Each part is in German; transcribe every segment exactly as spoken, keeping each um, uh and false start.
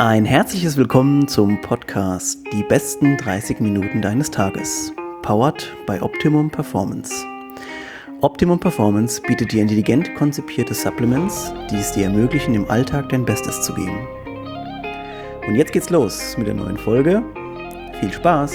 Ein herzliches Willkommen zum Podcast Die besten dreißig Minuten deines Tages, powered by Optimum Performance. Optimum Performance bietet dir intelligent konzipierte Supplements, die es dir ermöglichen, im Alltag dein Bestes zu geben. Und jetzt geht's los mit der neuen Folge. Viel Spaß!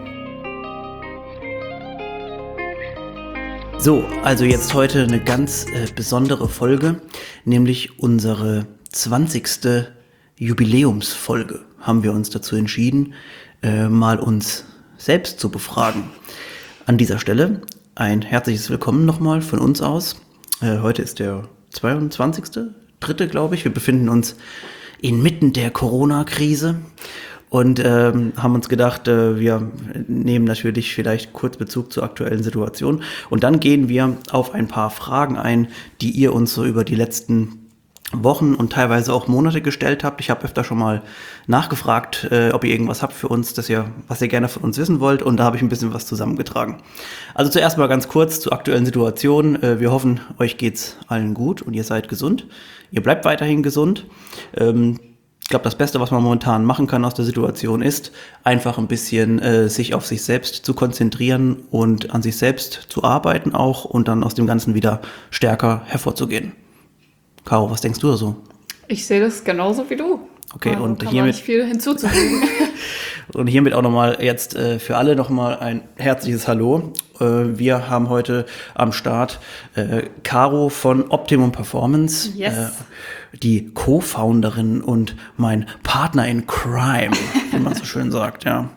So, also jetzt heute eine ganz äh, besondere Folge, nämlich unsere zwanzigste Jubiläumsfolge. Haben wir uns dazu entschieden, äh, mal uns selbst zu befragen. An dieser Stelle ein herzliches Willkommen nochmal von uns aus. Äh, heute ist der zweiundzwanzigste dritte glaube ich. Wir befinden uns inmitten der Corona-Krise. Und ähm, haben uns gedacht, äh, wir nehmen natürlich vielleicht kurz Bezug zur aktuellen Situation. Und dann gehen wir auf ein paar Fragen ein, die ihr uns so über die letzten Wochen und teilweise auch Monate gestellt habt. Ich habe öfter schon mal nachgefragt, äh, ob ihr irgendwas habt für uns, das ihr, was ihr gerne von uns wissen wollt. Und da habe ich ein bisschen was zusammengetragen. Also zuerst mal ganz kurz zur aktuellen Situation. Äh, wir hoffen, euch geht's allen gut und ihr seid gesund. Ihr bleibt weiterhin gesund. Ähm, Ich glaube, das Beste, was man momentan machen kann aus der Situation, ist einfach ein bisschen äh, sich auf sich selbst zu konzentrieren und an sich selbst zu arbeiten auch und dann aus dem Ganzen wieder stärker hervorzugehen. Caro, was denkst du da so? Ich sehe das genauso wie du. Okay, also und kann hiermit nicht viel hinzuzufügen. Und hiermit auch nochmal jetzt äh, für alle nochmal ein herzliches Hallo. Äh, wir haben heute am Start äh, Caro von Optimum Performance, Yes. äh, die Co-Founderin und mein Partner in Crime, wie man so schön sagt, ja.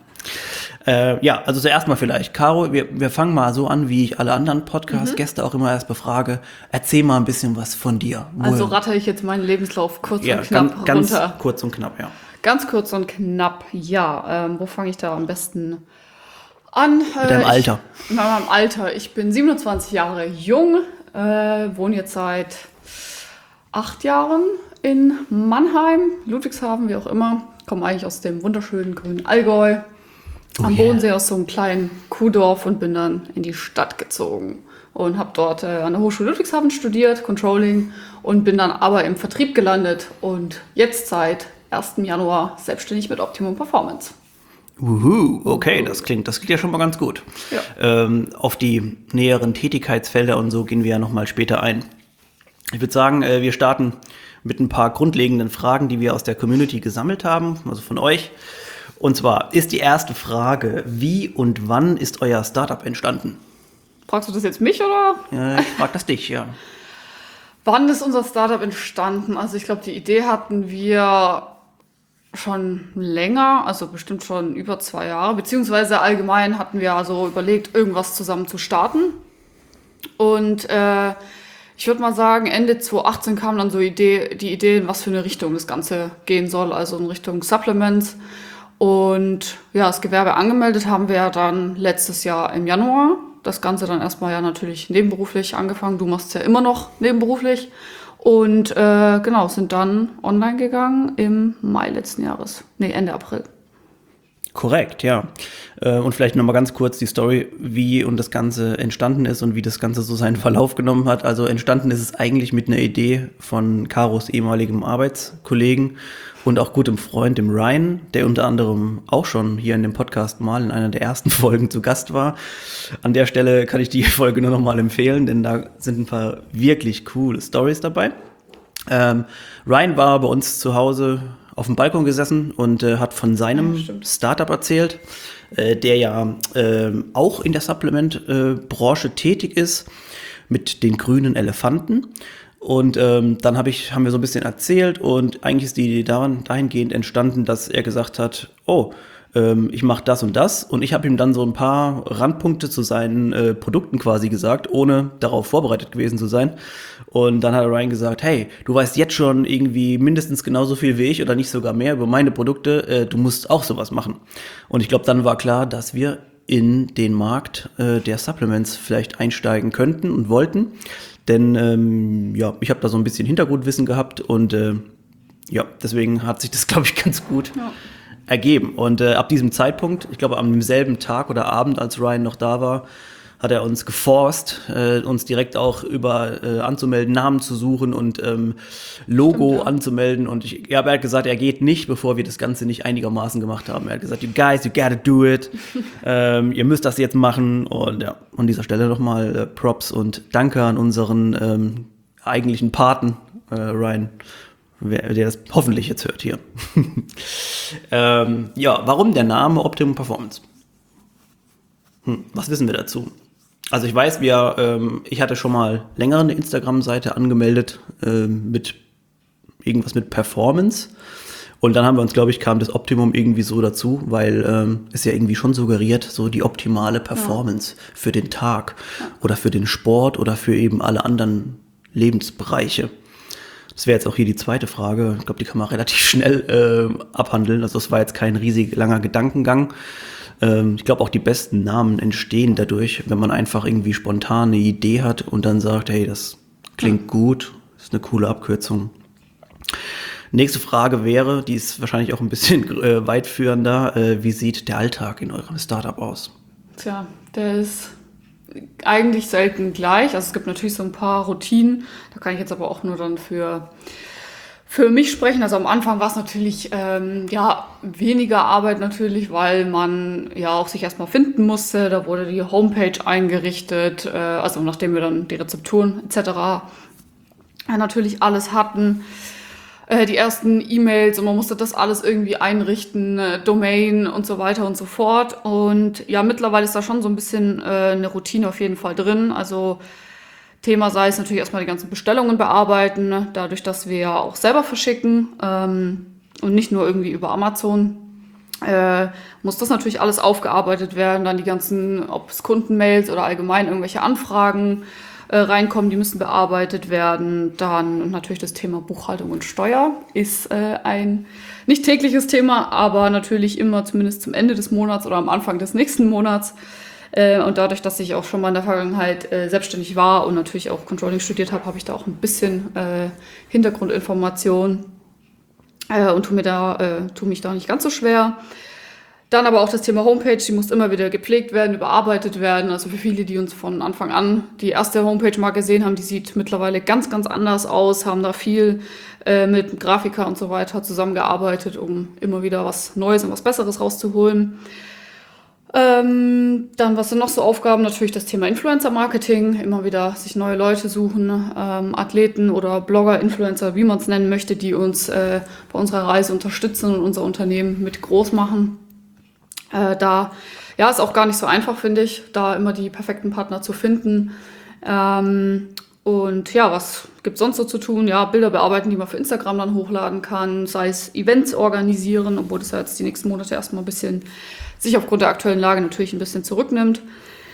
Äh, ja, also zuerst mal vielleicht, Caro, wir, wir fangen mal so an, wie ich alle anderen Podcast-Gäste mhm. auch immer erst befrage. Erzähl mal ein bisschen was von dir. Also ratter ich jetzt meinen Lebenslauf kurz ja, und knapp ganz, ganz runter. kurz und knapp, ja. Ganz kurz und knapp, ja. Ähm, wo fange ich da am besten an? Mit deinem äh, Alter. Ich, mit meinem Alter. Ich bin siebenundzwanzig Jahre jung, äh, wohne jetzt seit acht Jahren in Mannheim, Ludwigshafen, wie auch immer. Komme eigentlich aus dem wunderschönen grünen Allgäu. Oh am yeah. Bodensee aus so einem kleinen Kuhdorf und bin dann in die Stadt gezogen und habe dort äh, an der Hochschule Ludwigshafen studiert, Controlling, und bin dann aber im Vertrieb gelandet und jetzt seit ersten Januar selbstständig mit Optimum Performance. Uhu, okay, das klingt, das klingt ja schon mal ganz gut. Ja. Ähm, auf die näheren Tätigkeitsfelder und so gehen wir ja nochmal später ein. Ich würde sagen, äh, wir starten mit ein paar grundlegenden Fragen, die wir aus der Community gesammelt haben, also von euch. Und zwar ist die erste Frage, wie und wann ist euer Startup entstanden? Fragst du das jetzt mich oder? Ja, ich frage das dich, ja. Wann ist unser Startup entstanden? Also ich glaube, die Idee hatten wir schon länger, also bestimmt schon über zwei Jahre, beziehungsweise allgemein hatten wir also überlegt, irgendwas zusammen zu starten. Und äh, ich würde mal sagen, Ende zweitausendachtzehn kam dann so Idee, die Idee, in was für eine Richtung das Ganze gehen soll, also in Richtung Supplements. Und ja, das Gewerbe angemeldet haben wir ja dann letztes Jahr im Januar. Das Ganze dann erstmal ja natürlich nebenberuflich angefangen. Du machst es ja immer noch nebenberuflich. Und äh, genau, sind dann online gegangen im Mai letzten Jahres. Nee, Ende April. Korrekt, ja. Und vielleicht nochmal ganz kurz die Story, wie und das Ganze entstanden ist und wie das Ganze so seinen Verlauf genommen hat. Also entstanden ist es eigentlich mit einer Idee von Caros ehemaligem Arbeitskollegen und auch gutem Freund, dem Ryan, der unter anderem auch schon hier in dem Podcast mal in einer der ersten Folgen zu Gast war. An der Stelle kann ich die Folge nur noch mal empfehlen, denn da sind ein paar wirklich coole Stories dabei. Ähm, Ryan war bei uns zu Hause auf dem Balkon gesessen und äh, hat von seinem ja, Startup erzählt, äh, der ja äh, auch in der Supplement-Branche äh, tätig ist, mit den grünen Elefanten. Und ähm, dann hab ich, haben wir so ein bisschen erzählt und eigentlich ist die Idee daran, dahingehend entstanden, dass er gesagt hat, oh, ähm, ich mache das und das. Und ich habe ihm dann so ein paar Randpunkte zu seinen äh, Produkten quasi gesagt, ohne darauf vorbereitet gewesen zu sein. Und dann hat Ryan gesagt, hey, du weißt jetzt schon irgendwie mindestens genauso viel wie ich oder nicht sogar mehr über meine Produkte, äh, du musst auch sowas machen. Und ich glaube, dann war klar, dass wir in den Markt äh, der Supplements vielleicht einsteigen könnten und wollten. Denn ähm, ja, ich habe da so ein bisschen Hintergrundwissen gehabt und äh, ja, deswegen hat sich das, glaube ich, ganz gut ja. ergeben. Und äh, ab diesem Zeitpunkt, ich glaube am selben Tag oder Abend, als Ryan noch da war, hat er uns geforst, äh, uns direkt auch über äh, anzumelden, Namen zu suchen und ähm, Logo Stimmt, ja. anzumelden. Und ich, ja, aber er hat gesagt, er geht nicht, bevor wir das Ganze nicht einigermaßen gemacht haben. Er hat gesagt, you guys, you gotta do it. ähm, ihr müsst das jetzt machen. Und ja, an dieser Stelle nochmal äh, Props und Danke an unseren ähm, eigentlichen Paten, äh, Ryan, wer, der das hoffentlich jetzt hört hier. ähm, ja, warum der Name Optimum Performance? Hm, was wissen wir dazu? Also ich weiß, wir, ähm, ich hatte schon mal länger eine Instagram-Seite angemeldet ähm, mit irgendwas mit Performance. Und dann haben wir uns, glaube ich, kam das Optimum irgendwie so dazu, weil ähm, es ja irgendwie schon suggeriert, so die optimale Performance ja. für den Tag ja. oder für den Sport oder für eben alle anderen Lebensbereiche. Das wäre jetzt auch hier die zweite Frage. Ich glaube, die kann man relativ schnell äh, abhandeln. Also es war jetzt kein riesig langer Gedankengang. Ich glaube, auch die besten Namen entstehen dadurch, wenn man einfach irgendwie spontan eine Idee hat und dann sagt, hey, das klingt gut, ist eine coole Abkürzung. Nächste Frage wäre, die ist wahrscheinlich auch ein bisschen äh, weitführender, äh, wie sieht der Alltag in eurem Startup aus? Tja, der ist eigentlich selten gleich. Also es gibt natürlich so ein paar Routinen, da kann ich jetzt aber auch nur dann für... Für mich sprechen, also am Anfang war es natürlich ähm, ja weniger Arbeit natürlich, weil man ja auch sich erstmal finden musste. Da wurde die Homepage eingerichtet, äh, also nachdem wir dann die Rezepturen et cetera ja, natürlich alles hatten. Äh, die ersten E-Mails und man musste das alles irgendwie einrichten, äh, Domain und so weiter und so fort. Und ja, mittlerweile ist da schon so ein bisschen äh, eine Routine auf jeden Fall drin. Also Thema sei es natürlich erstmal die ganzen Bestellungen bearbeiten, ne? Dadurch, dass wir ja auch selber verschicken ähm, und nicht nur irgendwie über Amazon, äh, muss das natürlich alles aufgearbeitet werden. Dann die ganzen, ob es Kundenmails oder allgemein irgendwelche Anfragen äh, reinkommen, die müssen bearbeitet werden. Dann natürlich das Thema Buchhaltung und Steuer ist äh, ein nicht tägliches Thema, aber natürlich immer zumindest zum Ende des Monats oder am Anfang des nächsten Monats. Und dadurch, dass ich auch schon mal in der Vergangenheit äh, selbstständig war und natürlich auch Controlling studiert habe, habe ich da auch ein bisschen äh, Hintergrundinformation äh, und tue mir da, äh, tue mich da nicht ganz so schwer. Dann aber auch das Thema Homepage, die muss immer wieder gepflegt werden, überarbeitet werden. Also für viele, die uns von Anfang an die erste Homepage mal gesehen haben, die sieht mittlerweile ganz, ganz anders aus, haben da viel äh, mit Grafiker und so weiter zusammengearbeitet, um immer wieder was Neues und was Besseres rauszuholen. Ähm, dann, was sind noch so Aufgaben? Natürlich das Thema Influencer-Marketing, immer wieder sich neue Leute suchen, ähm, Athleten oder Blogger, Influencer, wie man es nennen möchte, die uns äh, bei unserer Reise unterstützen und unser Unternehmen mit groß machen. Äh, da, ja, ist auch gar nicht so einfach, finde ich, da immer die perfekten Partner zu finden. Ähm, und ja, was gibt es sonst so zu tun? Ja, Bilder bearbeiten, die man für Instagram dann hochladen kann, sei es Events organisieren, obwohl das ja jetzt die nächsten Monate erstmal ein bisschen sich aufgrund der aktuellen Lage natürlich ein bisschen zurücknimmt.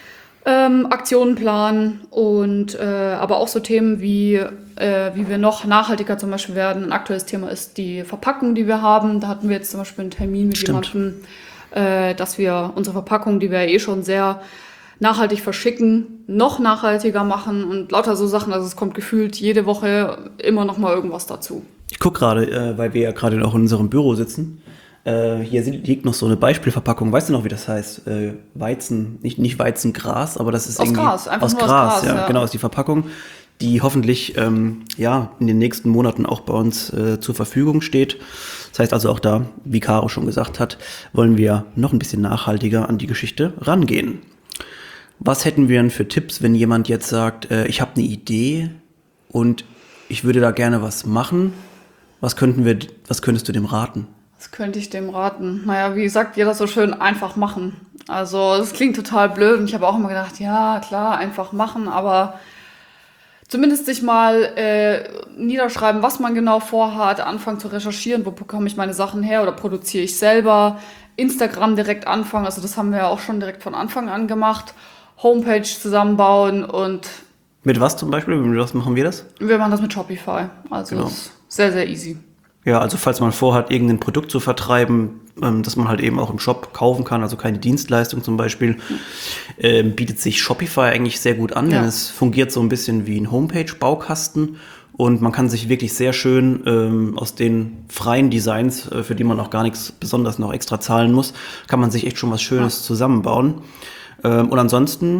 Ähm, Aktionen planen und äh, aber auch so Themen wie, äh, wie wir noch nachhaltiger zum Beispiel werden. Ein aktuelles Thema ist die Verpackung, die wir haben. Da hatten wir jetzt zum Beispiel einen Termin mit Stimmt. jemandem, äh, dass wir unsere Verpackung, die wir ja eh schon sehr nachhaltig verschicken, noch nachhaltiger machen und lauter so Sachen. Also es kommt gefühlt jede Woche immer noch mal irgendwas dazu. Ich gucke gerade, äh, weil wir ja gerade auch in unserem Büro sitzen. Äh, hier liegt noch so eine Beispielverpackung. Weißt du noch, wie das heißt? Äh, Weizen, nicht, nicht Weizengras, aber das ist aus irgendwie... Gras, einfach aus nur Gras, aus Gras, ja, ja. Genau, ist die Verpackung, die hoffentlich ähm, ja, in den nächsten Monaten auch bei uns äh, zur Verfügung steht. Das heißt also auch da, wie Caro schon gesagt hat, wollen wir noch ein bisschen nachhaltiger an die Geschichte rangehen. Was hätten wir denn für Tipps, wenn jemand jetzt sagt, äh, ich habe eine Idee und ich würde da gerne was machen? Was könnten wir, was könntest du dem raten? Was könnte ich dem raten? Naja, wie sagt jeder so schön, einfach machen. Also das klingt total blöd und ich habe auch immer gedacht, ja klar, einfach machen, aber zumindest sich mal äh, niederschreiben, was man genau vorhat, anfangen zu recherchieren, wo bekomme ich meine Sachen her oder produziere ich selber, Instagram direkt anfangen, also das haben wir ja auch schon direkt von Anfang an gemacht, Homepage zusammenbauen und... Mit was zum Beispiel? Mit was machen wir das? Wir machen das mit Shopify, also Genau. ist sehr, sehr easy. Ja, also falls man vorhat, irgendein Produkt zu vertreiben, ähm, das man halt eben auch im Shop kaufen kann, also keine Dienstleistung zum Beispiel, ähm, bietet sich Shopify eigentlich sehr gut an, Ja. denn es fungiert so ein bisschen wie ein Homepage-Baukasten und man kann sich wirklich sehr schön ähm, aus den freien Designs, äh, für die man auch gar nichts besonders noch extra zahlen muss, kann man sich echt schon was Schönes Ja. zusammenbauen. Ähm, und ansonsten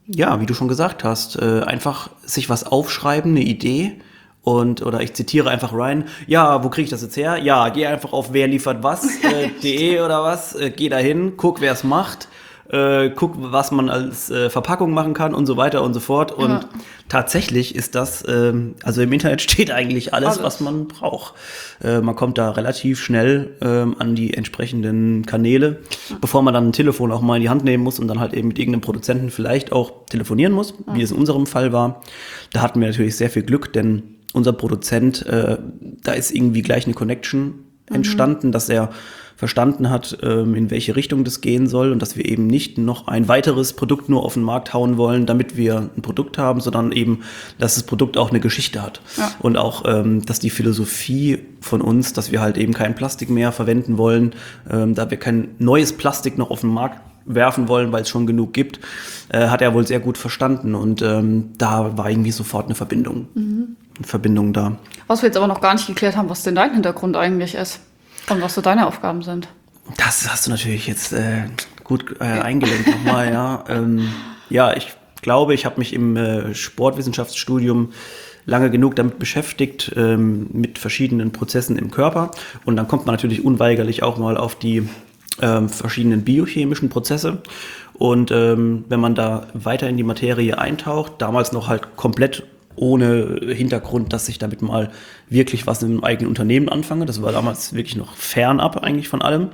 Ja, wie du schon gesagt hast, äh, einfach sich was aufschreiben, eine Idee. Und, oder ich zitiere einfach Ryan, ja, wo kriege ich das jetzt her? Ja, geh einfach auf wer liefert was, äh, de oder was, äh, geh da hin, guck, wer es macht, äh, guck, was man als äh, Verpackung machen kann und so weiter und so fort. Und Ja. tatsächlich ist das, ähm, also im Internet steht eigentlich alles, Alles. was man braucht. Äh, man kommt da relativ schnell ähm, an die entsprechenden Kanäle, bevor man dann ein Telefon auch mal in die Hand nehmen muss und dann halt eben mit irgendeinem Produzenten vielleicht auch telefonieren muss, wie es in unserem Fall war. Da hatten wir natürlich sehr viel Glück, denn unser Produzent, äh, da ist irgendwie gleich eine Connection entstanden, mhm. dass er verstanden hat, ähm, in welche Richtung das gehen soll und dass wir eben nicht noch ein weiteres Produkt nur auf den Markt hauen wollen, damit wir ein Produkt haben, sondern eben, dass das Produkt auch eine Geschichte hat. Ja. Und auch, ähm, dass die Philosophie von uns, dass wir halt eben kein Plastik mehr verwenden wollen, ähm, da wir kein neues Plastik noch auf den Markt werfen wollen, weil es schon genug gibt, äh, hat er wohl sehr gut verstanden und ähm, da war irgendwie sofort eine Verbindung. Mhm. Verbindung da. Was wir jetzt aber noch gar nicht geklärt haben, was denn dein Hintergrund eigentlich ist und was so deine Aufgaben sind. Das hast du natürlich jetzt äh, gut äh, eingelenkt nochmal, ja. Ähm, ja, ich glaube, ich habe mich im äh, Sportwissenschaftsstudium lange genug damit beschäftigt, ähm, mit verschiedenen Prozessen im Körper. Und dann kommt man natürlich unweigerlich auch mal auf die ähm, verschiedenen biochemischen Prozesse. Und ähm, wenn man da weiter in die Materie eintaucht, damals noch halt komplett ohne Hintergrund, dass ich damit mal wirklich was in einem eigenen Unternehmen anfange. Das war damals wirklich noch fernab eigentlich von allem.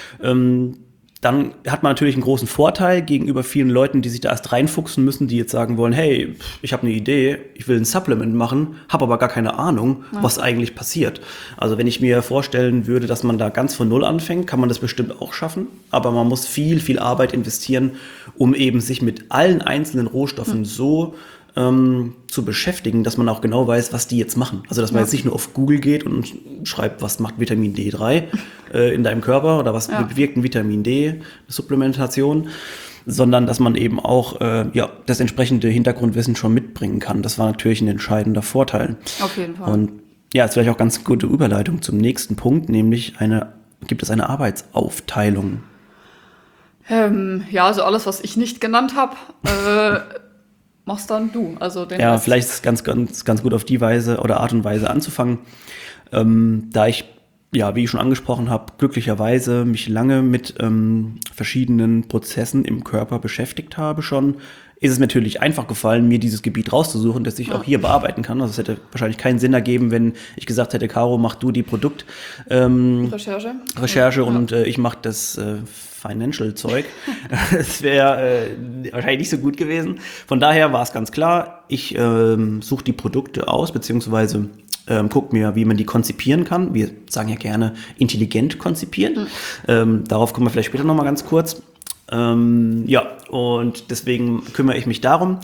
Ähm, dann hat man natürlich einen großen Vorteil gegenüber vielen Leuten, die sich da erst reinfuchsen müssen, die jetzt sagen wollen, hey, ich habe eine Idee, ich will ein Supplement machen, habe aber gar keine Ahnung, ja. was eigentlich passiert. Also wenn ich mir vorstellen würde, dass man da ganz von Null anfängt, kann man das bestimmt auch schaffen. Aber man muss viel, viel Arbeit investieren, um eben sich mit allen einzelnen Rohstoffen mhm. so Ähm, zu beschäftigen, dass man auch genau weiß, was die jetzt machen. Also, dass man ja. jetzt nicht nur auf Google geht und schreibt, was macht Vitamin D drei äh, in deinem Körper oder was ja. bewirkt ein Vitamin D, eine Supplementation, sondern dass man eben auch äh, ja, das entsprechende Hintergrundwissen schon mitbringen kann. Das war natürlich ein entscheidender Vorteil. Auf jeden Fall. Und ja, jetzt vielleicht auch ganz gute Überleitung zum nächsten Punkt, nämlich eine, gibt es eine Arbeitsaufteilung? Ähm, ja, also alles, was ich nicht genannt habe, äh, machst dann du. Also den ja, Rest. Vielleicht ist es ganz, ganz, ganz gut auf die Weise oder Art und Weise anzufangen. Ähm, da ich, ja, wie ich schon angesprochen habe, glücklicherweise mich lange mit ähm, verschiedenen Prozessen im Körper beschäftigt habe schon, ist es mir natürlich einfach gefallen, mir dieses Gebiet rauszusuchen, das ich ja. auch hier bearbeiten kann. Also es hätte wahrscheinlich keinen Sinn ergeben, wenn ich gesagt hätte, Caro, mach du die Produkt ähm, Recherche, Recherche ja. und äh, ich mache das äh, Financial-Zeug. Das wäre äh, wahrscheinlich nicht so gut gewesen. Von daher war es ganz klar, ich ähm, suche die Produkte aus, beziehungsweise ähm, gucke mir, wie man die konzipieren kann. Wir sagen ja gerne intelligent konzipieren. Mhm. Ähm, darauf kommen wir vielleicht später nochmal ganz kurz. Ähm, ja, und deswegen kümmere ich mich darum.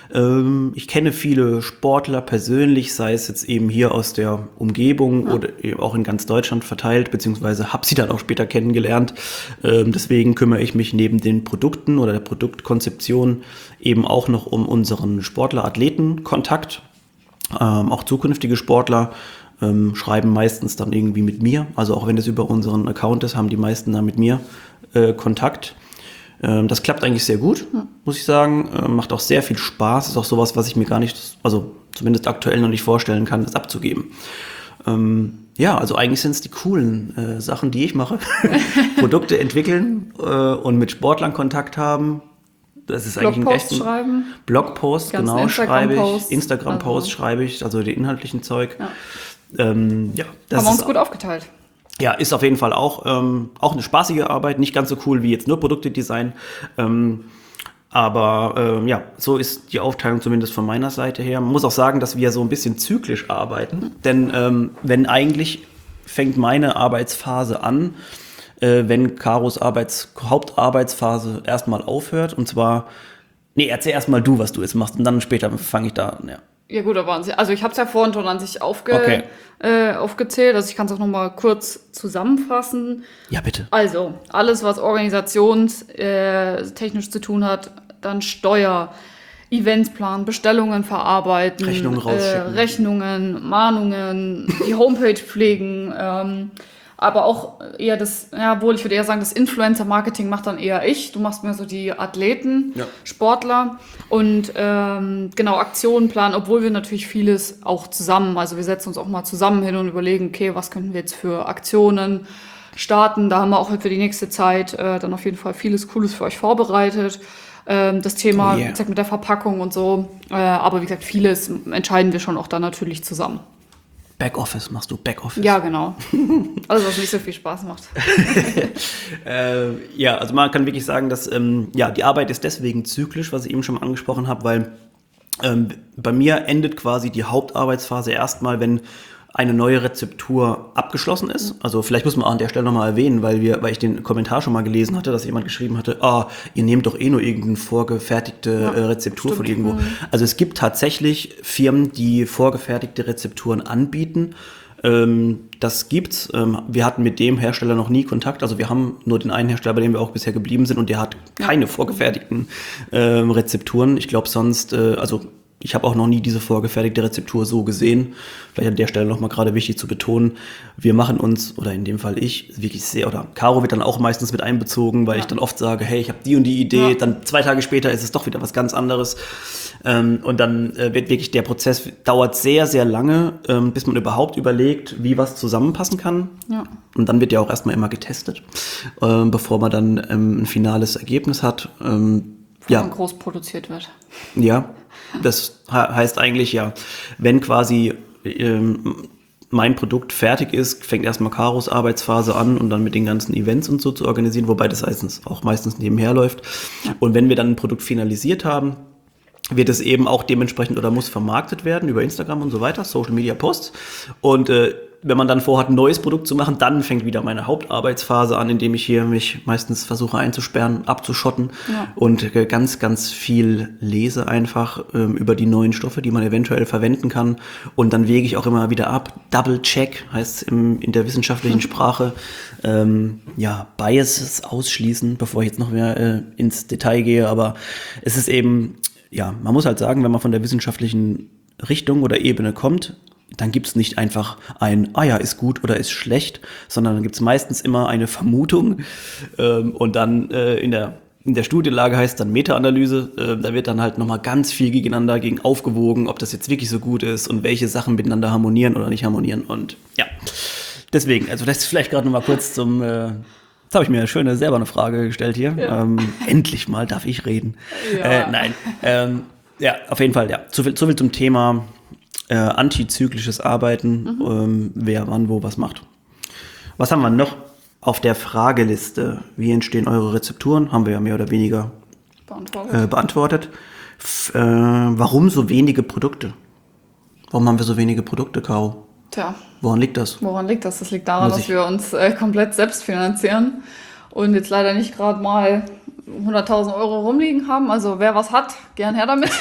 Ähm, ich kenne viele Sportler persönlich, sei es jetzt eben hier aus der Umgebung ja. oder eben auch in ganz Deutschland verteilt, beziehungsweise habe sie dann auch später kennengelernt. Ähm, deswegen kümmere ich mich neben den Produkten oder der Produktkonzeption eben auch noch um unseren Sportler-Athleten-Kontakt. Ähm, auch zukünftige Sportler ähm, schreiben meistens dann irgendwie mit mir. Also auch wenn das über unseren Account ist, haben die meisten dann mit mir äh, Kontakt. Ähm, das klappt eigentlich sehr gut, muss ich sagen. Ähm, macht auch sehr viel Spaß. Ist auch sowas, was ich mir gar nicht, also zumindest aktuell noch nicht vorstellen kann, das abzugeben. Ähm, ja, also eigentlich sind es die coolen äh, Sachen, die ich mache. Produkte entwickeln äh, und mit Sportlern Kontakt haben. Das ist eigentlich ein Blogpost schreiben. Blogpost, genau, schreibe ich. Instagram-Post also. schreibe ich, also die inhaltlichen Zeug. Ja, ähm, ja das haben wir uns ist gut aufgeteilt. Ja, ist auf jeden Fall auch, ähm, auch eine spaßige Arbeit, nicht ganz so cool wie jetzt nur Produkte-Design. Ähm, aber ähm, ja, so ist die Aufteilung zumindest von meiner Seite her. Man muss auch sagen, dass wir so ein bisschen zyklisch arbeiten, denn ähm, wenn eigentlich fängt meine Arbeitsphase an, äh, wenn Caros Arbeits Hauptarbeitsphase erstmal aufhört, und zwar, nee, erzähl erstmal du, was du jetzt machst, und dann später fange ich da an, ja. Ja gut, aber also ich habe es ja vorhin schon an sich aufge okay. äh, aufgezählt, also ich kann es auch noch mal kurz zusammenfassen. Ja, bitte. Also, alles, was organisationstechnisch äh, zu tun hat, dann Steuer, Eventsplan, Bestellungen verarbeiten, Rechnungen rausschicken. Äh, Rechnungen, Mahnungen, die Homepage pflegen, ähm, aber auch eher das, ja, wohl, ich würde eher sagen, das Influencer-Marketing macht dann eher ich. Du machst mehr so die Athleten, ja. Sportler und ähm, genau, Aktionen planen, obwohl wir natürlich vieles auch zusammen, also wir setzen uns auch mal zusammen hin und überlegen, okay, was könnten wir jetzt für Aktionen starten. Da haben wir auch für die nächste Zeit äh, dann auf jeden Fall vieles Cooles für euch vorbereitet. Ähm, das Thema, oh yeah. wie gesagt, mit der Verpackung und so. Äh, aber wie gesagt, vieles entscheiden wir schon auch dann natürlich zusammen. Backoffice machst du, Backoffice. Ja, genau. Also was nicht so viel Spaß macht. äh, ja, also man kann wirklich sagen, dass ähm, ja, die Arbeit ist deswegen zyklisch, was ich eben schon mal angesprochen habe, weil ähm, bei mir endet quasi die Hauptarbeitsphase erstmal, wenn eine neue Rezeptur abgeschlossen ist. Also vielleicht muss man auch an der Stelle nochmal erwähnen, weil wir, weil ich den Kommentar schon mal gelesen hatte, dass jemand geschrieben hatte, ah, ihr nehmt doch eh nur irgendeine vorgefertigte ja, äh, Rezeptur stimmt. von irgendwo. Mhm. Also es gibt tatsächlich Firmen, die vorgefertigte Rezepturen anbieten. Ähm, das gibt's. Ähm, wir hatten mit dem Hersteller noch nie Kontakt. Also wir haben nur den einen Hersteller, bei dem wir auch bisher geblieben sind und der hat keine ja. vorgefertigten ähm, Rezepturen. Ich glaube sonst, äh, also ich habe auch noch nie diese vorgefertigte Rezeptur so gesehen. Vielleicht an der Stelle nochmal gerade wichtig zu betonen, wir machen uns, oder in dem Fall ich, wirklich sehr, oder Caro wird dann auch meistens mit einbezogen, weil ja. ich dann oft sage, hey, ich habe die und die Idee, ja. dann zwei Tage später ist es doch wieder was ganz anderes. Ähm, und dann äh, wird wirklich der Prozess, dauert sehr, sehr lange, ähm, bis man überhaupt überlegt, wie was zusammenpassen kann. Ja. Und dann wird ja auch erstmal immer getestet, äh, bevor man dann ähm, ein finales Ergebnis hat. Ähm, Bevor ja. man groß produziert wird. Ja. Das heißt eigentlich ja, wenn quasi ähm, mein Produkt fertig ist, fängt erstmal Caros Arbeitsphase an und dann mit den ganzen Events und so zu organisieren, wobei das meistens auch meistens nebenher läuft. Ja. Und wenn wir dann ein Produkt finalisiert haben, wird es eben auch dementsprechend oder muss vermarktet werden über Instagram und so weiter, Social Media Posts. Und äh, wenn man dann vorhat, ein neues Produkt zu machen, dann fängt wieder meine Hauptarbeitsphase an, indem ich hier mich meistens versuche einzusperren, abzuschotten ja. und äh, ganz, ganz viel lese einfach ähm, über die neuen Stoffe, die man eventuell verwenden kann. Und dann wege ich auch immer wieder ab. Double Check heißt es in der wissenschaftlichen Sprache. Ähm, ja, Biases ausschließen, bevor ich jetzt noch mehr äh, ins Detail gehe. Aber es ist eben, ja, man muss halt sagen, wenn man von der wissenschaftlichen Richtung oder Ebene kommt, dann gibt's nicht einfach ein, ah ja, ist gut oder ist schlecht, sondern dann gibt's meistens immer eine Vermutung ähm, und dann äh, in der in der Studienlage heißt dann Meta-Analyse, äh, da wird dann halt nochmal ganz viel gegeneinander gegen aufgewogen, ob das jetzt wirklich so gut ist und welche Sachen miteinander harmonieren oder nicht harmonieren und ja, deswegen, also das ist vielleicht gerade nochmal kurz zum, äh, jetzt habe ich mir schöne selber eine Frage gestellt hier, ja. ähm, endlich mal darf ich reden, ja. äh, nein, ähm, ja, auf jeden Fall, ja, zu viel, zu viel zum Thema Äh, antizyklisches Arbeiten, mhm. ähm, wer wann wo was macht. Was haben wir noch auf der Frageliste? Wie entstehen eure Rezepturen? Haben wir ja mehr oder weniger beantwortet. Äh, beantwortet. F- äh, warum so wenige Produkte? Warum haben wir so wenige Produkte, Caro? Tja. Woran liegt das? Woran liegt das? Das liegt daran, dass wir uns äh, komplett selbst finanzieren und jetzt leider nicht gerade mal hunderttausend Euro rumliegen haben. Also wer was hat, gern her damit.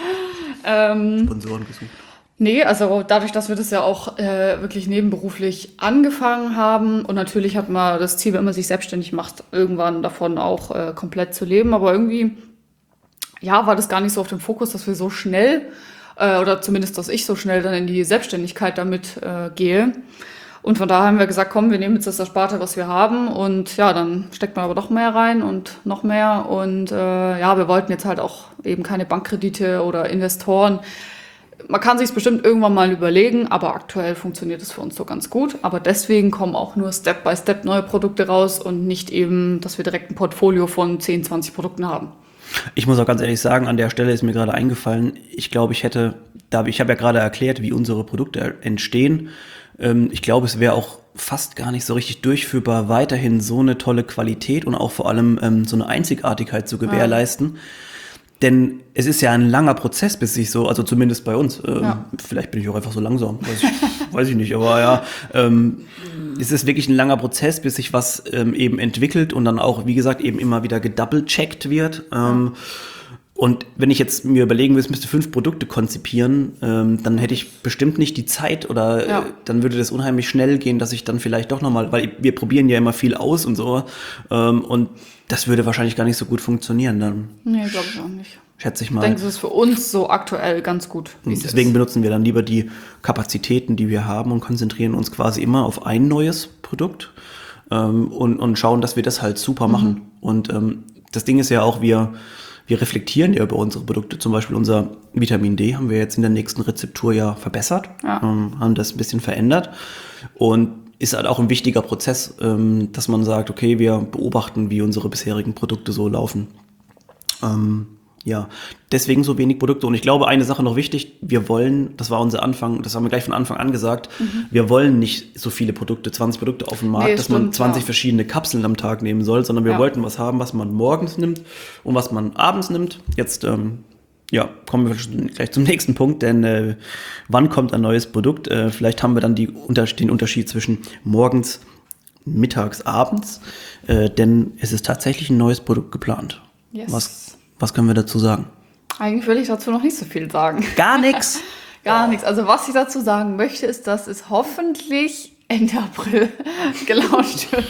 ähm, Sponsoren gesucht. Nee, also dadurch, dass wir das ja auch äh, wirklich nebenberuflich angefangen haben und natürlich hat man das Ziel, wenn man sich selbstständig macht, irgendwann davon auch äh, komplett zu leben, aber irgendwie, ja, war das gar nicht so auf dem Fokus, dass wir so schnell äh, oder zumindest, dass ich so schnell dann in die Selbstständigkeit damit äh, gehe und von daher haben wir gesagt, komm, wir nehmen jetzt das Ersparte, was wir haben und ja, dann steckt man aber doch mehr rein und noch mehr und äh, ja, wir wollten jetzt halt auch eben keine Bankkredite oder Investoren. Man kann sich es bestimmt irgendwann mal überlegen, aber aktuell funktioniert es für uns so ganz gut. Aber deswegen kommen auch nur Step by Step neue Produkte raus und nicht eben, dass wir direkt ein Portfolio von zehn, zwanzig Produkten haben. Ich muss auch ganz ehrlich sagen, an der Stelle ist mir gerade eingefallen, ich glaube, ich hätte, da ich habe ja gerade erklärt, wie unsere Produkte entstehen. Ich glaube, es wäre auch fast gar nicht so richtig durchführbar, weiterhin so eine tolle Qualität und auch vor allem so eine Einzigartigkeit zu gewährleisten. Ja. Denn es ist ja ein langer Prozess, bis sich so, also zumindest bei uns, ähm, ja. vielleicht bin ich auch einfach so langsam, weiß ich, weiß ich nicht, aber ja, ähm, es ist wirklich ein langer Prozess, bis sich was ähm, eben entwickelt und dann auch, wie gesagt, eben immer wieder gedouble-checkt wird. Ähm, und wenn ich jetzt mir überlegen würde, ich müsste fünf Produkte konzipieren, ähm, dann hätte ich bestimmt nicht die Zeit oder ja. äh, dann würde das unheimlich schnell gehen, dass ich dann vielleicht doch nochmal, weil wir probieren ja immer viel aus und so ähm, und das würde wahrscheinlich gar nicht so gut funktionieren dann. Nee, glaube ich auch nicht. schätze ich mal. Ich denke, das ist für uns so aktuell ganz gut. Wie es Deswegen ist. benutzen wir dann lieber die Kapazitäten, die wir haben und konzentrieren uns quasi immer auf ein neues Produkt ähm, und, und schauen, dass wir das halt super Mhm. machen. Und ähm, das Ding ist ja auch, wir, wir reflektieren ja über unsere Produkte. Zum Beispiel unser Vitamin D haben wir jetzt in der nächsten Rezeptur ja verbessert, Ja. ähm, haben das ein bisschen verändert und ist halt auch ein wichtiger Prozess, ähm, dass man sagt, okay, wir beobachten, wie unsere bisherigen Produkte so laufen. Ähm, ja, deswegen so wenig Produkte. Und ich glaube, eine Sache noch wichtig, wir wollen, das war unser Anfang, das haben wir gleich von Anfang an gesagt, Mhm. wir wollen nicht so viele Produkte, zwanzig Produkte auf dem Markt, Nee, dass man stimmt, zwanzig ja. verschiedene Kapseln am Tag nehmen soll, sondern wir Ja. wollten was haben, was man morgens nimmt und was man abends nimmt. Jetzt, ähm, ja, kommen wir schon gleich zum nächsten Punkt, denn äh, wann kommt ein neues Produkt? Äh, vielleicht haben wir dann die, unter, den Unterschied zwischen morgens, mittags, abends, äh, denn es ist tatsächlich ein neues Produkt geplant. Yes. Was, was können wir dazu sagen? Eigentlich will ich dazu noch nicht so viel sagen. Gar nichts. Gar nichts. Also was ich dazu sagen möchte, ist, dass es hoffentlich Ende April gelauncht wird.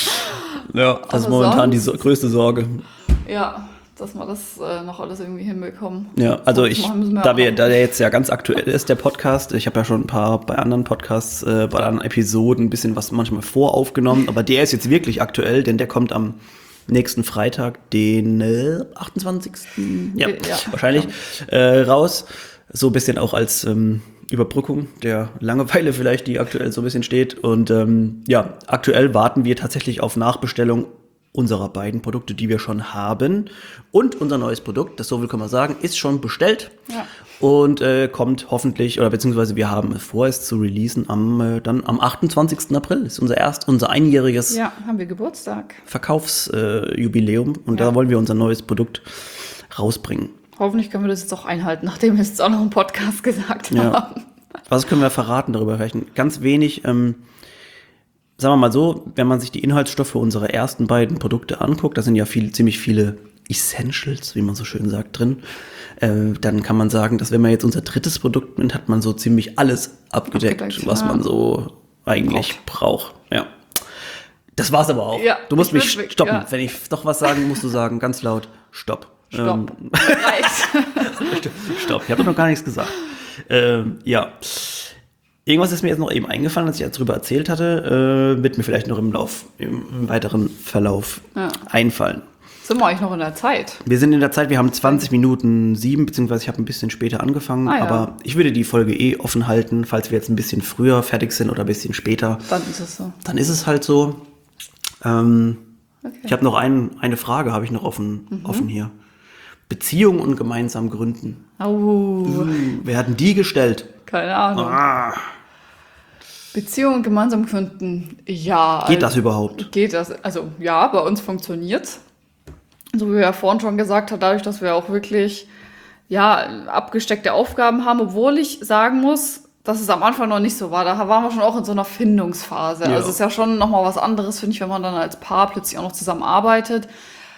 Ja, das ist Aber momentan die sonst- so, größte Sorge. Ja, dass wir das äh, noch alles irgendwie hinbekommen. Ja, also Das ich, machen müssen wir da auch wir, noch. da der jetzt ja ganz aktuell ist, der Podcast, ich habe ja schon ein paar bei anderen Podcasts, äh, bei anderen Episoden ein bisschen was manchmal voraufgenommen, aber der ist jetzt wirklich aktuell, denn der kommt am nächsten Freitag, den äh, achtundzwanzigsten Ja, Ja, wahrscheinlich, äh, raus. So ein bisschen auch als ähm, Überbrückung der Langeweile vielleicht, die aktuell so ein bisschen steht. Und ähm, ja, aktuell warten wir tatsächlich auf Nachbestellung unserer beiden Produkte, die wir schon haben. Und unser neues Produkt, das so viel kann man sagen, ist schon bestellt. Ja. Und äh, kommt hoffentlich, oder beziehungsweise wir haben es vor, es zu releasen am, äh, dann am achtundzwanzigsten April. Das ist unser erst, unser einjähriges Ja, haben wir Geburtstag. Verkaufsjubiläum. Äh, Jubiläum. Und Ja. da wollen wir unser neues Produkt rausbringen. Hoffentlich können wir das jetzt auch einhalten, nachdem wir es jetzt auch noch im Podcast gesagt Ja. haben. Was können wir verraten darüber? Vielleicht ein ganz wenig. Ähm, sagen wir mal so, wenn man sich die Inhaltsstoffe unserer ersten beiden Produkte anguckt, da sind ja viel, ziemlich viele Essentials, wie man so schön sagt, drin. Äh, dann kann man sagen, dass wenn man jetzt unser drittes Produkt nimmt, hat man so ziemlich alles abgedeckt, Abgedeckt, was ja. man so eigentlich braucht. Ja. Das war's aber auch. Ja, du musst ich mich würd- stoppen. ja. Wenn ich doch was sagen, musst du sagen, ganz laut, stopp. Stopp. Ähm, Reicht. Stopp, ich habe noch gar nichts gesagt. Ähm, ja. Irgendwas ist mir jetzt noch eben eingefallen, als ich jetzt darüber erzählt hatte, äh, wird mir vielleicht noch im Lauf, im, im weiteren Verlauf Ja. einfallen. Sind wir eigentlich noch in der Zeit? Wir sind in der Zeit, wir haben zwanzig Minuten sieben, beziehungsweise ich habe ein bisschen später angefangen, Ah, ja. aber ich würde die Folge eh offen halten, falls wir jetzt ein bisschen früher fertig sind oder ein bisschen später. Dann ist es so. Dann ist es halt so. Ähm, Okay. Ich habe noch ein, eine Frage, habe ich noch offen, Mhm. offen hier. Beziehung und gemeinsam gründen. Au, Wer hat denn die gestellt? keine Ahnung. Ah, Beziehungen gemeinsam gründen. Ja. geht das überhaupt? Geht das? Also ja, bei uns funktioniert's. So wie wir ja vorhin schon gesagt haben, dadurch, dass wir auch wirklich ja, abgesteckte Aufgaben haben, obwohl ich sagen muss, dass es am Anfang noch nicht so war. Da waren wir schon auch in so einer Findungsphase. Ja. Also es ist ja schon nochmal was anderes, finde ich, wenn man dann als Paar plötzlich auch noch zusammenarbeitet.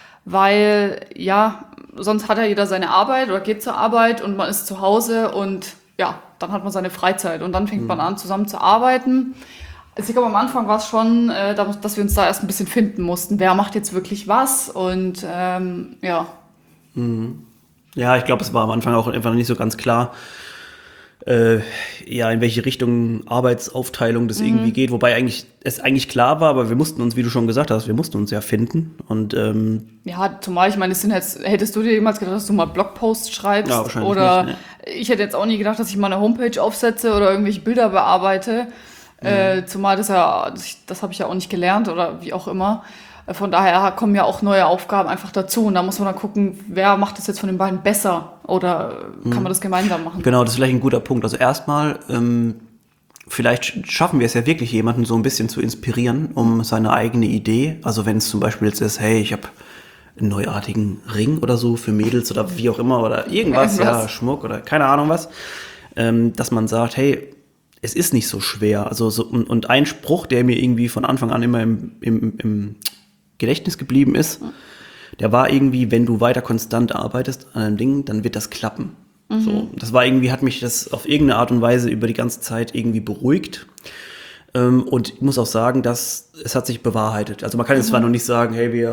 Weil, ja, sonst hat ja jeder seine Arbeit oder geht zur Arbeit und man ist zu Hause und ja, dann hat man seine Freizeit und dann fängt man an, zusammen zu arbeiten. Also ich glaube, am Anfang war es schon, äh, da- dass wir uns da erst ein bisschen finden mussten. Wer macht jetzt wirklich was? Und ähm, ja, Ja, ich glaube, es war am Anfang auch einfach nicht so ganz klar, äh, ja, in welche Richtung Arbeitsaufteilung das irgendwie geht. Wobei eigentlich es eigentlich klar war, aber wir mussten uns, wie du schon gesagt hast, wir mussten uns ja finden. Und ähm, ja, zumal ich meine, es sind jetzt, hättest du dir jemals gedacht, dass du mal Blogposts schreibst? Ja, wahrscheinlich oder nicht, ich hätte jetzt auch nie gedacht, dass ich mal eine Homepage aufsetze oder irgendwelche Bilder bearbeite. Äh, zumal das ja, das, das habe ich ja auch nicht gelernt oder wie auch immer. Äh, Von daher kommen ja auch neue Aufgaben einfach dazu. Und da muss man dann gucken, wer macht das jetzt von den beiden besser oder kann man das gemeinsam machen? genau, das ist vielleicht ein guter Punkt. Also erstmal, ähm, vielleicht sch- schaffen wir es ja wirklich, jemanden so ein bisschen zu inspirieren, um seine eigene Idee. Also wenn es zum Beispiel jetzt ist, hey, ich habe einen neuartigen Ring oder so für Mädels oder wie auch immer oder irgendwas, ja, Irgendwas. Schmuck oder keine Ahnung was, ähm, dass man sagt, hey, es ist nicht so schwer. Also so, und, und ein Spruch, der mir irgendwie von Anfang an immer im, im, im Gedächtnis geblieben ist, der war irgendwie, wenn du weiter konstant arbeitest an einem Ding, dann wird das klappen. So, das war irgendwie, hat mich das auf irgendeine Art und Weise über die ganze Zeit irgendwie beruhigt. Ähm, und ich muss auch sagen, dass es hat sich bewahrheitet. Also man kann jetzt zwar noch nicht sagen, hey, wir pff,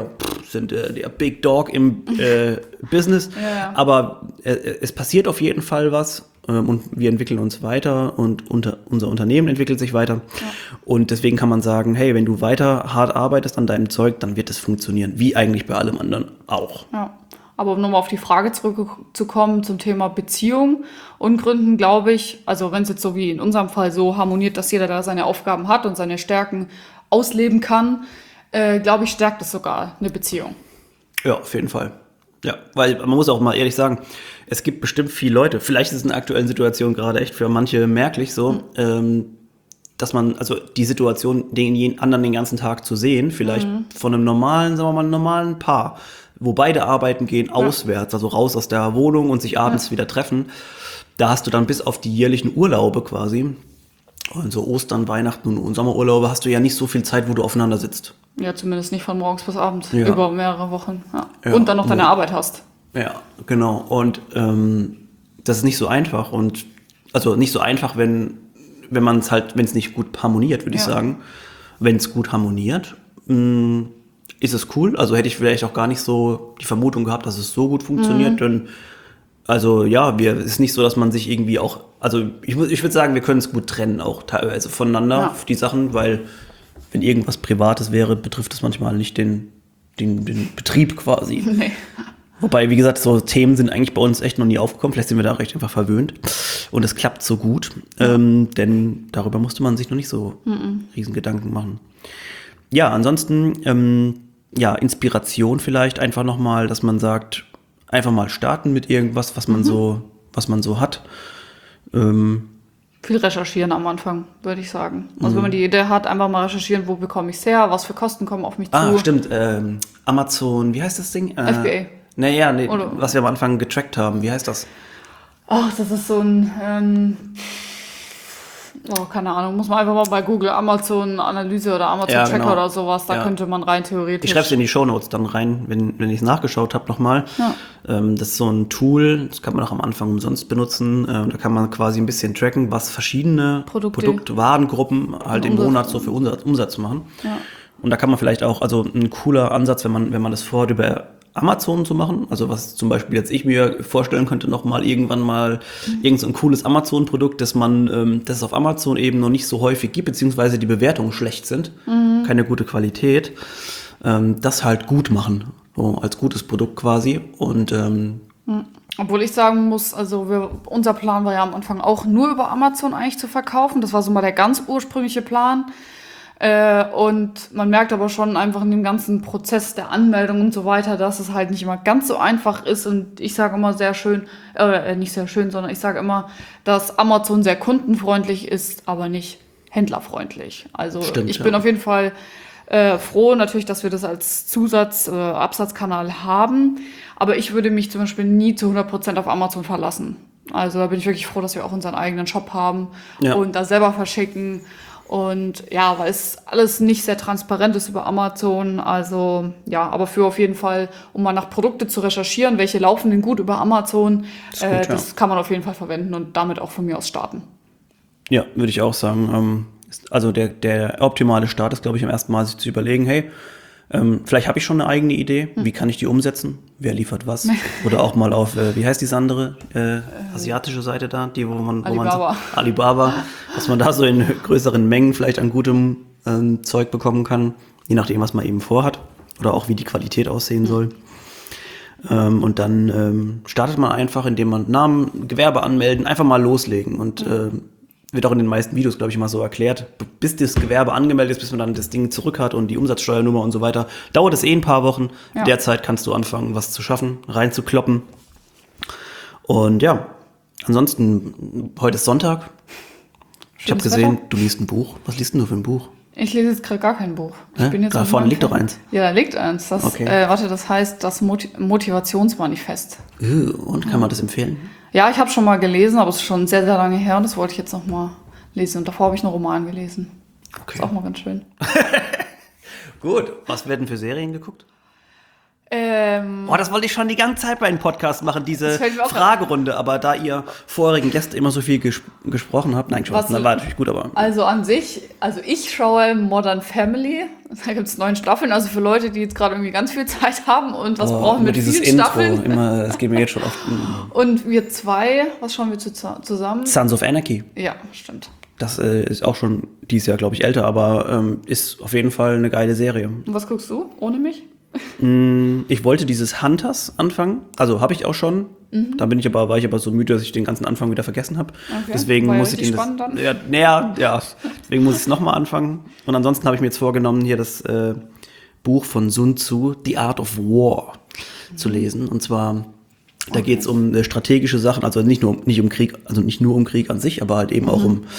sind äh, der Big Dog im äh, Business. Ja, ja. Aber äh, es passiert auf jeden Fall was ähm, und wir entwickeln uns weiter und unter, unser Unternehmen entwickelt sich weiter. Ja. Und deswegen kann man sagen, hey, wenn du weiter hart arbeitest an deinem Zeug, dann wird es funktionieren, wie eigentlich bei allem anderen auch. Ja. Aber um nochmal auf die Frage zurückzukommen zum Thema Beziehung und Gründen, glaube ich, also wenn es jetzt so wie in unserem Fall so harmoniert, dass jeder da seine Aufgaben hat und seine Stärken ausleben kann, äh, glaube ich, stärkt es sogar eine Beziehung. Ja, auf jeden Fall. Ja, weil man muss auch mal ehrlich sagen, es gibt bestimmt viele Leute, vielleicht ist es in der aktuellen Situation gerade echt für manche merklich so, mhm. ähm, dass man, also die Situation, den anderen den ganzen Tag zu sehen, vielleicht mhm. von einem normalen, sagen wir mal, einem normalen Paar, wo beide arbeiten gehen, auswärts, also raus aus der Wohnung und sich abends ja. wieder treffen. Da hast du dann bis auf die jährlichen Urlaube quasi, also Ostern, Weihnachten und Sommerurlaube, hast du ja nicht so viel Zeit, wo du aufeinander sitzt. Ja, zumindest nicht von morgens bis abends, ja. über mehrere Wochen. Ja. Ja. Und dann noch deine ja. Arbeit hast. Ja, genau. Und ähm, das ist nicht so einfach. Und also nicht so einfach, wenn, wenn man es halt, wenn es nicht gut harmoniert, würde ja. ich sagen. Wenn es gut harmoniert, mh, ist es cool. Also hätte ich vielleicht auch gar nicht so die Vermutung gehabt, dass es so gut funktioniert. Mhm. Denn, also ja, wir, es ist nicht so, dass man sich irgendwie auch, also ich, ich würde sagen, wir können es gut trennen auch teilweise voneinander, ja. die Sachen, weil wenn irgendwas Privates wäre, betrifft es manchmal nicht den, den, den Betrieb quasi. Nee. Wobei, wie gesagt, so Themen sind eigentlich bei uns echt noch nie aufgekommen. Vielleicht sind wir da recht einfach verwöhnt. Und es klappt so gut. Ja. Ähm, denn darüber musste man sich noch nicht so mhm. riesen Gedanken machen. Ja, ansonsten, ähm, ja, Inspiration vielleicht einfach nochmal, dass man sagt, einfach mal starten mit irgendwas, was man mhm. so, was man so hat. Ähm, Viel recherchieren am Anfang, würde ich sagen. Also mhm. wenn man die Idee hat, einfach mal recherchieren, wo bekomme ich es her, was für Kosten kommen auf mich zu. Ah, stimmt. Ähm, Amazon, wie heißt das Ding? Äh, F B A. Naja, nee, was wir am Anfang getrackt haben. Wie heißt das? Ach, das ist so ein, ähm, oh, keine Ahnung, muss man einfach mal bei Google Amazon-Analyse oder Amazon-Tracker ja, genau. oder sowas, da ja. könnte man rein theoretisch... Ich schreibe es in die Shownotes dann rein, wenn, wenn ich es nachgeschaut habe nochmal. Ja. Ähm, das ist so ein Tool, das kann man auch am Anfang umsonst benutzen. Ähm, da kann man quasi ein bisschen tracken, was verschiedene Produkte, Produktwarengruppen halt im Monat so für Umsatz, Umsatz machen. Ja. Und da kann man vielleicht auch, also ein cooler Ansatz, wenn man, wenn man das vorhat, über Amazon zu machen, also was zum Beispiel jetzt ich mir vorstellen könnte, noch mal irgendwann mal mhm. irgend so ein cooles Amazon-Produkt, das man, ähm, das es auf Amazon eben noch nicht so häufig gibt, beziehungsweise die Bewertungen schlecht sind, mhm. keine gute Qualität, ähm, das halt gut machen, so als gutes Produkt quasi und ähm, mhm. Obwohl ich sagen muss, also wir, unser Plan war ja am Anfang auch nur über Amazon eigentlich zu verkaufen, das war so mal der ganz ursprüngliche Plan. Äh, und man merkt aber schon einfach in dem ganzen Prozess der Anmeldung und so weiter, dass es halt nicht immer ganz so einfach ist. Und ich sage immer sehr schön, äh, nicht sehr schön, sondern ich sage immer, dass Amazon sehr kundenfreundlich ist, aber nicht händlerfreundlich. Also Stimmt, ich bin ja. auf jeden Fall äh, froh natürlich, dass wir das als Zusatz, äh, Absatzkanal haben. Aber ich würde mich zum Beispiel nie zu hundert Prozent auf Amazon verlassen. Also da bin ich wirklich froh, dass wir auch unseren eigenen Shop haben ja. und da selber verschicken. Und ja, weil es alles nicht sehr transparent ist über Amazon. Also ja, aber für auf jeden Fall, um mal nach Produkte zu recherchieren, welche laufen denn gut über Amazon, das, äh, gut, das ja. kann man auf jeden Fall verwenden und damit auch von mir aus starten. Ja, würde ich auch sagen. Ähm, also der, der optimale Start ist, glaube ich, am ersten Mal sich zu überlegen, hey, ähm, vielleicht habe ich schon eine eigene Idee, hm. wie kann ich die umsetzen? Wer liefert was? Oder auch mal auf, äh, wie heißt diese andere äh, asiatische Seite da, die wo man, wo Alibaba. man so, Alibaba, dass man da so in größeren Mengen vielleicht an gutem ähm, Zeug bekommen kann, je nachdem, was man eben vorhat oder auch wie die Qualität aussehen soll. Ähm, und dann ähm, startet man einfach, indem man Namen, Gewerbe anmelden, einfach mal loslegen und äh, wird auch in den meisten Videos, glaube ich, mal so erklärt, bis das Gewerbe angemeldet ist, bis man dann das Ding zurück hat und die Umsatzsteuernummer und so weiter, dauert es eh ein paar Wochen. Ja. Derzeit kannst du anfangen, was zu schaffen, reinzukloppen. Und ja, ansonsten, heute ist Sonntag. Schönes ich habe gesehen, Wetter. Du liest ein Buch. Was liest denn du für ein Buch? Ich lese jetzt gerade gar kein Buch. Ich ja? bin jetzt da vorne liegt doch eins. Ja, da liegt eins. Das, okay. äh, warte, das heißt das Mot- Motivationsmanifest. Uh, und kann man das empfehlen? Ja, ich habe schon mal gelesen, aber es ist schon sehr, sehr lange her und das wollte ich jetzt noch mal lesen. Und davor habe ich einen Roman gelesen. Okay. Ist auch mal ganz schön. Gut. Was werden für Serien geguckt? Ähm, Boah, das wollte ich schon die ganze Zeit bei einem Podcast machen, diese Das fällt mir auch Fragerunde. Aber da ihr vorherigen Gäste immer so viel ges gesprochen habt, nein, Spaß, Was- das war natürlich gut, aber Also an sich, also ich schaue Modern Family. Da gibt es neun Staffeln. Also für Leute, die jetzt gerade irgendwie ganz viel Zeit haben und was boah, brauchen immer mit dieses vielen Intro, Staffeln. immer, das geht mir jetzt schon oft. Und wir zwei, was schauen wir zu, zusammen? Sons of Anarchy. Ja, stimmt. Das äh, ist auch schon dieses Jahr, glaube ich, älter, aber ähm, ist auf jeden Fall eine geile Serie. Und was guckst du ohne mich? Ich wollte dieses Hunters anfangen, also habe ich auch schon. Mhm. Da bin ich aber, war ich aber so müde, dass ich den ganzen Anfang wieder vergessen habe. Okay. Deswegen War ja muss ich richtig den das, spannend dann. ja, näher, ja, deswegen muss ich es nochmal anfangen. Und ansonsten habe ich mir jetzt vorgenommen, hier das äh, Buch von Sun Tzu, The Art of War, mhm. zu lesen. Und zwar, da okay. geht es um äh, strategische Sachen, also nicht nur nicht um Krieg, also nicht nur um Krieg an sich, aber halt eben mhm. auch um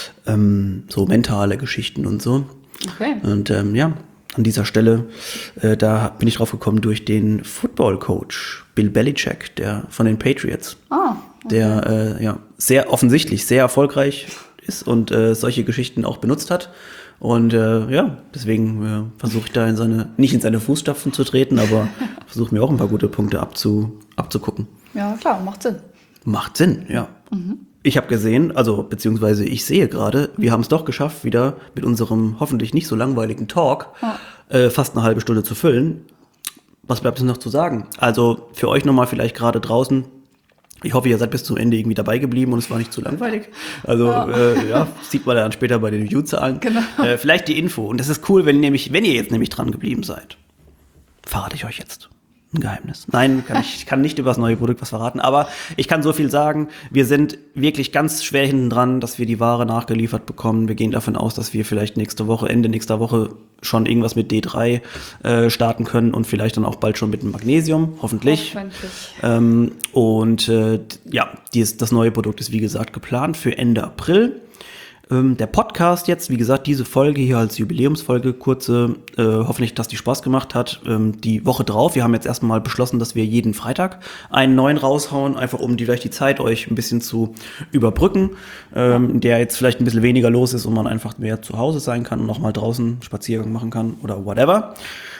ähm, so mentale Geschichten und so. Okay. Und ähm, ja. An dieser Stelle, äh, da bin ich drauf gekommen durch den Football-Coach Bill Belichick, der von den Patriots, Ah, okay. der äh, ja sehr offensichtlich sehr erfolgreich ist und äh, solche Geschichten auch benutzt hat. Und äh, ja, deswegen äh, versuche ich da in seine, nicht in seine Fußstapfen zu treten, aber versuche mir auch ein paar gute Punkte abzu, abzugucken. Ja, klar, macht Sinn. Macht Sinn, ja. Mhm. Ich habe gesehen, also beziehungsweise ich sehe gerade, wir haben es doch geschafft, wieder mit unserem hoffentlich nicht so langweiligen Talk ja. äh, fast eine halbe Stunde zu füllen. Was bleibt es noch zu sagen? Also für euch nochmal vielleicht gerade draußen, ich hoffe, ihr seid bis zum Ende irgendwie dabei geblieben und es war nicht zu langweilig. Also ja, äh, ja sieht man dann später bei den View-Zahlen. Genau. Äh, vielleicht die Info. Und das ist cool, wenn, nämlich, wenn ihr jetzt nämlich dran geblieben seid. Verrate ich euch jetzt. Ein Geheimnis. Nein, kann ich, ich kann nicht über das neue Produkt was verraten, aber ich kann so viel sagen. Wir sind wirklich ganz schwer hinten dran, dass wir die Ware nachgeliefert bekommen. Wir gehen davon aus, dass wir vielleicht nächste Woche, Ende nächster Woche schon irgendwas mit D drei äh, starten können und vielleicht dann auch bald schon mit dem Magnesium, hoffentlich. Hoffentlich. Ähm, und äh, ja, dies, das neue Produkt ist wie gesagt geplant für Ende April. Der Podcast jetzt, wie gesagt, diese Folge hier als Jubiläumsfolge, kurze, äh, hoffentlich, dass die Spaß gemacht hat. Ähm, die Woche drauf, wir haben jetzt erstmal beschlossen, dass wir jeden Freitag einen neuen raushauen, einfach um die, vielleicht die Zeit euch ein bisschen zu überbrücken, ähm, der jetzt vielleicht ein bisschen weniger los ist und man einfach mehr zu Hause sein kann und nochmal draußen Spaziergang machen kann oder whatever.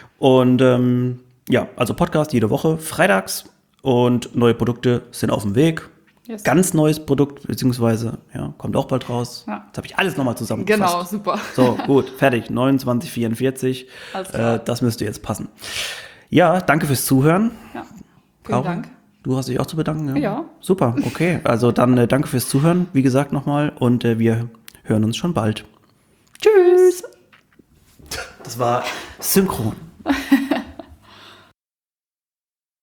Und ähm, ja, also Podcast jede Woche, freitags, und neue Produkte sind auf dem Weg. Yes. Ganz neues Produkt, beziehungsweise, ja, kommt auch bald raus. Ja. Jetzt habe ich alles nochmal zusammengefasst. Genau, super. So, gut, fertig. neunundzwanzig vierundvierzig. Äh, das müsste jetzt passen. Ja, danke fürs Zuhören. Ja, vielen auch, Dank. Du hast dich auch zu bedanken? Ja. ja. Super, okay. Also dann äh, danke fürs Zuhören, wie gesagt, nochmal. Und äh, wir hören uns schon bald. Tschüss. Das war synchron.